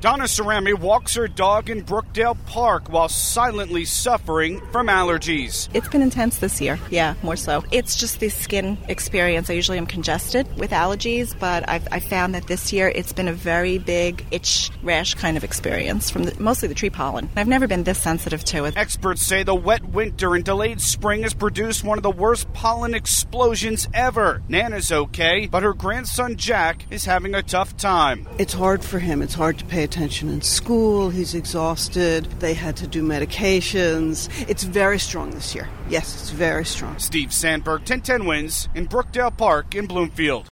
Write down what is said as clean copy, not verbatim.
Donna Cerami walks her dog in Brookdale Park while silently suffering from allergies. It's been intense this year. Yeah, more so. It's just the skin experience. I usually am congested with allergies, but I found that this year it's been a very big itch rash kind of experience from mostly the tree pollen. I've never been this sensitive to it. Experts say the wet winter and delayed spring has produced one of the worst pollen explosions ever. Nana's okay, but her grandson Jack is having a tough time. It's hard for him. It's hard to pay attention in school. He's exhausted. They had to do medications. It's very strong this year. Yes, it's very strong. Steve Sandberg, 1010 Wins in Brookdale Park in Bloomfield.